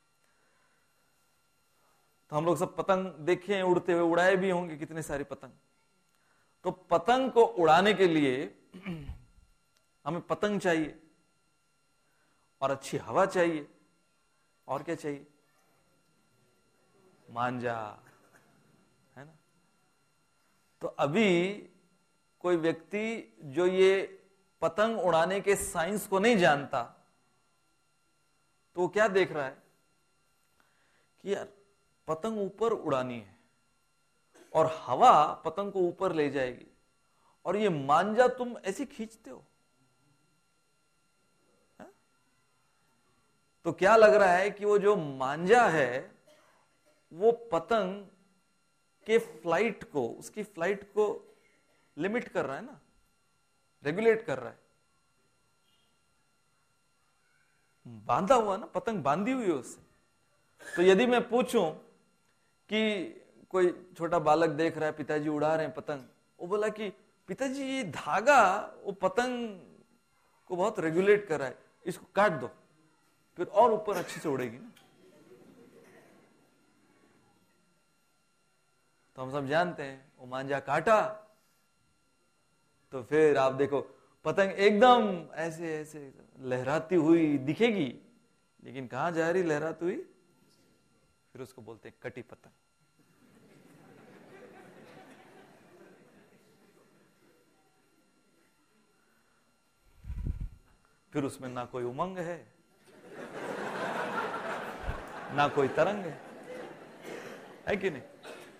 तो हम लोग सब पतंग देखे हैं उड़ते हुए, उड़ाए भी होंगे कितने सारी पतंग। तो पतंग को उड़ाने के लिए हमें पतंग चाहिए और अच्छी हवा चाहिए, और क्या चाहिए? मांजा, है ना। तो अभी कोई व्यक्ति जो ये पतंग उड़ाने के साइंस को नहीं जानता, तो वो क्या देख रहा है कि यार पतंग ऊपर उड़ानी है और हवा पतंग को ऊपर ले जाएगी, और ये मांजा तुम ऐसे खींचते हो। तो क्या लग रहा है कि वो जो मांजा है वो पतंग के फ्लाइट को, उसकी फ्लाइट को लिमिट कर रहा है ना, रेगुलेट कर रहा है। बांधा हुआ ना, पतंग बांधी हुई है उससे। तो यदि मैं पूछूं कि कोई छोटा बालक देख रहा है, पिताजी उड़ा रहे हैं पतंग, वो बोला कि पिताजी ये धागा वो पतंग को बहुत रेगुलेट कर रहा है, इसको काट दो, फिर और ऊपर अच्छे से उड़ेगी ना। तो हम सब जानते हैं वो मांझा काटा तो फिर आप देखो पतंग एकदम ऐसे ऐसे लहराती हुई दिखेगी, लेकिन कहां जा रही लहराती हुई? फिर उसको बोलते हैं कटी पतंग। फिर उसमें ना कोई उमंग है, ना कोई तरंग है कि नहीं?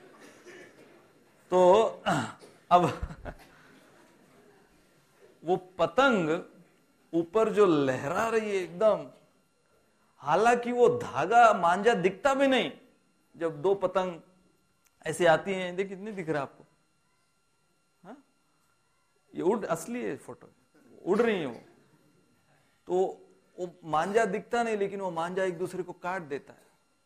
तो अब वो पतंग ऊपर जो लहरा रही है एकदम, हालांकि वो धागा मांझा दिखता भी नहीं। जब दो पतंग ऐसे आती हैं, देखिए नहीं दिख रहा आपको? हाँ, ये उड़ असली है, फोटो उड़ रही है वो, तो वो मांझा दिखता नहीं, लेकिन वो मांझा एक दूसरे को काट देता है।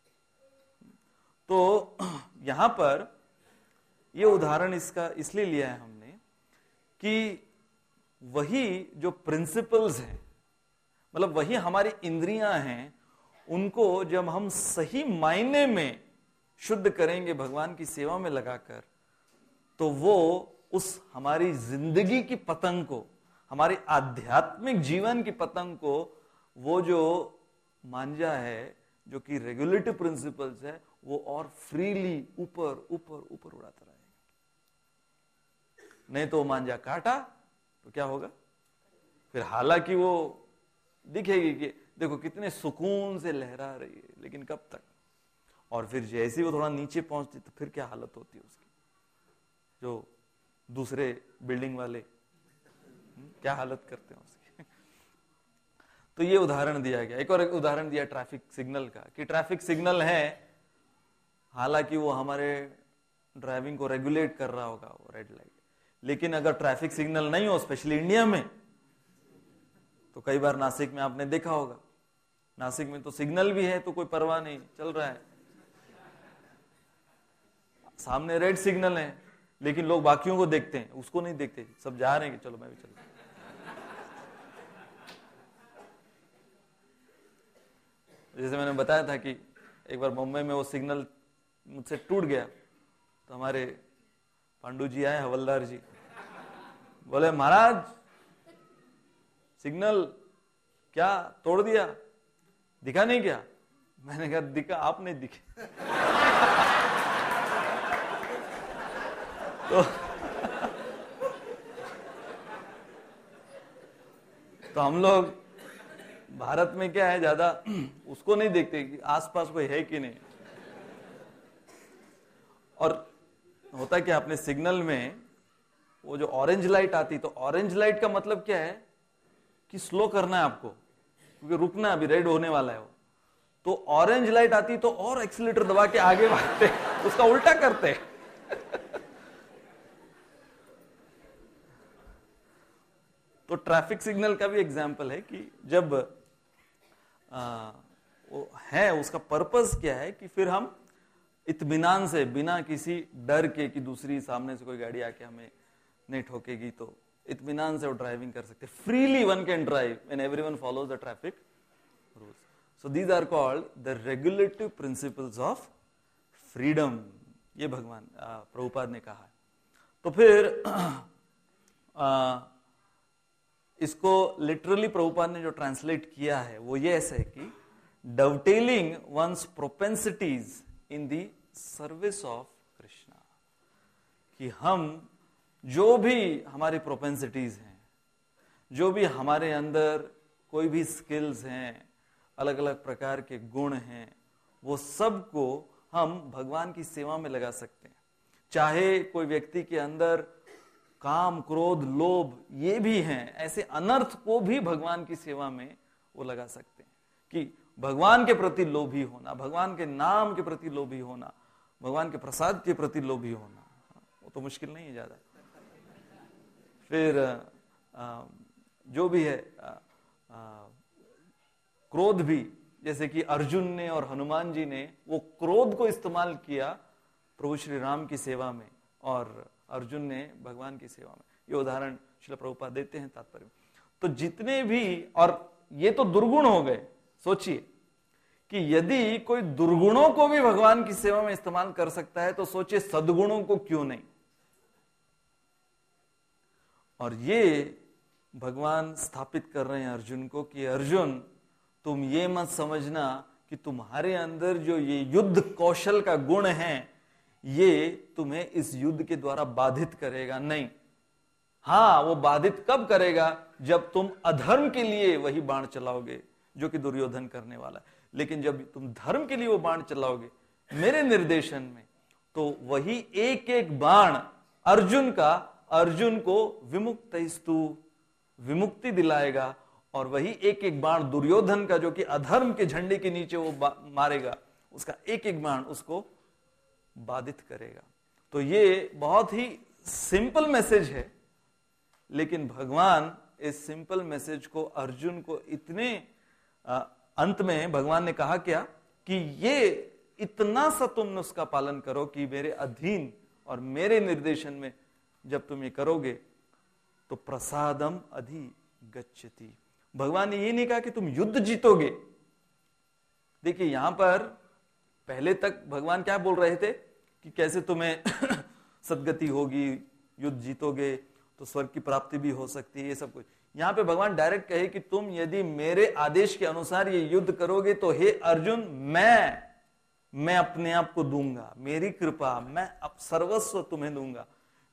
तो यहां पर ये उदाहरण इसका इसलिए लिया है हमने कि वही जो प्रिंसिपल्स हैं, मतलब वही हमारी इंद्रियां हैं, उनको जब हम सही मायने में शुद्ध करेंगे भगवान की सेवा में लगाकर, तो वो उस हमारी जिंदगी की पतंग को, हमारी आध्यात्मिक जीवन की पतंग को, वो जो मांझा है जो कि रेगुलेटिव प्रिंसिपल्स है, वो और फ्रीली ऊपर ऊपर ऊपर उड़ाता रहेगा। नहीं तो मांझा काटा तो क्या होगा फिर, हालांकि वो दिखेगी कि देखो कितने सुकून से लहरा रही है, लेकिन कब तक। और फिर जैसे ही वो थोड़ा नीचे पहुंचती तो फिर क्या हालत होती है उसकी, जो दूसरे बिल्डिंग वाले क्या हालत करते हैं उसकी। तो ये उदाहरण दिया गया। एक और उदाहरण दिया ट्रैफिक सिग्नल का, कि ट्रैफिक सिग्नल है, हालांकि वो हमारे ड्राइविंग को रेगुलेट कर रहा होगा, वो रेड लाइट, लेकिन अगर ट्रैफिक सिग्नल नहीं हो, स्पेशली इंडिया में, तो कई बार नासिक में आपने देखा होगा, नासिक में तो सिग्नल भी है तो कोई परवाह नहीं, चल रहा है, सामने रेड सिग्नल है, लेकिन लोग बाकियों को देखते हैं, उसको नहीं देखते, सब जा रहे हैं कि चलो मैं भी चलता हूं। जैसे मैंने बताया था कि एक बार मुंबई में वो सिग्नल मुझसे टूट गया, तो हमारे पांडु जी आए, हवलदार जी, बोले महाराज सिग्नल क्या तोड़ दिया, दिखा नहीं क्या? मैंने कहा दिखा, आप नहीं दिखे। तो हम लोग भारत में क्या है, ज्यादा उसको नहीं देखते कि आसपास कोई है कि नहीं। और होता क्या, अपने सिग्नल में वो जो ऑरेंज लाइट आती, तो ऑरेंज लाइट का मतलब क्या है कि स्लो करना है आपको, क्योंकि रुकना, अभी रेड होने वाला है वो। तो ऑरेंज लाइट आती तो और एक्सीलेटर दबा के आगे भागते, उसका उल्टा करते। तो ट्रैफिक सिग्नल का भी एग्जाम्पल है कि जब वो है, उसका पर्पस क्या है कि फिर हम इत्मीनान से, बिना किसी डर के कि दूसरी सामने से कोई गाड़ी आके हमें नहीं ठोकेगी, तो इत्मीनान से वो ड्राइविंग कर सकते। Freely one can drive when everyone follows the traffic rules. So these are called the regulative principles of freedom, ये भगवान प्रभुपाद ने कहा है। तो फिर इसको लिटरली प्रभुपाद ने जो ट्रांसलेट किया है वो ये ऐसा है कि dovetailing one's propensities in the service of Krishna, कि हम जो भी हमारी प्रोपेंसिटीज हैं, जो भी हमारे अंदर कोई भी स्किल्स हैं, अलग अलग प्रकार के गुण हैं, वो सब को हम भगवान की सेवा में लगा सकते हैं। चाहे कोई व्यक्ति के अंदर काम, क्रोध, लोभ ये भी हैं, ऐसे अनर्थ को भी भगवान की सेवा में वो लगा सकते हैं। कि भगवान के प्रति लोभी होना, भगवान के नाम के प्रति लोभी होना, भगवान के प्रसाद के प्रति लोभी होना, वो तो मुश्किल नहीं है ज्यादा। फिर जो भी है क्रोध भी, जैसे कि अर्जुन ने और हनुमान जी ने वो क्रोध को इस्तेमाल किया प्रभु श्री राम की सेवा में, और अर्जुन ने भगवान की सेवा में। ये उदाहरण श्रील प्रभुपाद देते हैं तात्पर्य में। तो जितने भी, और ये तो दुर्गुण हो गए, सोचिए कि यदि कोई दुर्गुणों को भी भगवान की सेवा में इस्तेमाल कर सकता है, तो सोचिए सद्गुणों को क्यों नहीं। और ये भगवान स्थापित कर रहे हैं अर्जुन को कि अर्जुन, तुम ये मत समझना कि तुम्हारे अंदर जो ये युद्ध कौशल का गुण है, ये तुम्हें इस युद्ध के द्वारा बाधित करेगा, नहीं। हाँ, वो बाधित कब करेगा, जब तुम अधर्म के लिए वही बाण चलाओगे जो कि दुर्योधन करने वाला है। लेकिन जब तुम धर्म के लिए वो बाण चलाओगे मेरे निर्देशन में, तो वही एक एक बाण अर्जुन को विमुक्तस्तु, विमुक्ति दिलाएगा, और वही एक एक बाण दुर्योधन का, जो कि अधर्म के झंडे के नीचे वो मारेगा, उसका एक एक बाण उसको बाधित करेगा। तो ये बहुत ही सिंपल मैसेज है, लेकिन भगवान इस सिंपल मैसेज को अर्जुन को इतने अंत में भगवान ने कहा क्या कि ये इतना सा तुम उसका पालन करो कि मेरे अधीन और मेरे निर्देशन में जब तुम ये करोगे तो प्रसादम अधिगच्छति। भगवान ने ये नहीं कहा कि तुम युद्ध जीतोगे। देखिए यहां पर पहले तक भगवान क्या बोल रहे थे कि कैसे तुम्हें सद्गति होगी, युद्ध जीतोगे तो स्वर्ग की प्राप्ति भी हो सकती है, ये सब कुछ। यहां पे भगवान डायरेक्ट कहे कि तुम यदि मेरे आदेश के अनुसार ये युद्ध करोगे तो हे अर्जुन, मैं अपने आप को दूंगा, मेरी कृपा, मैं अब सर्वस्व तुम्हें दूंगा।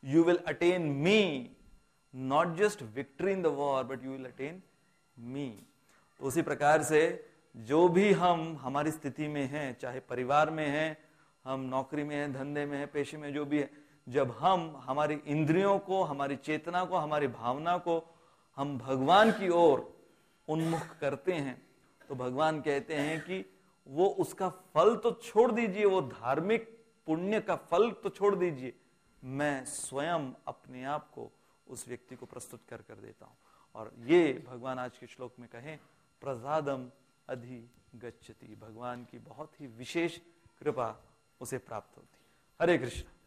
you will attain me, not just victory in the war, but you will attain me. तो उसी प्रकार से जो भी हम हमारी स्थिति में हैं, चाहे परिवार में हैं, हम नौकरी में हैं, धंधे में हैं, पेशे में, जो भी है, जब हम हमारी इंद्रियों को, हमारी चेतना को, हमारी भावना को हम भगवान की ओर उन्मुख करते हैं, तो भगवान कहते हैं कि वो उसका फल तो छोड़ दीजिए, वो धार्मिक पुण्य का फल तो छोड़ दीजिए, मैं स्वयं अपने आप को उस व्यक्ति को प्रस्तुत कर कर देता हूं। और ये भगवान आज के श्लोक में कहें, प्रसादम अधिगच्छति, भगवान की बहुत ही विशेष कृपा उसे प्राप्त होती। हरे कृष्ण।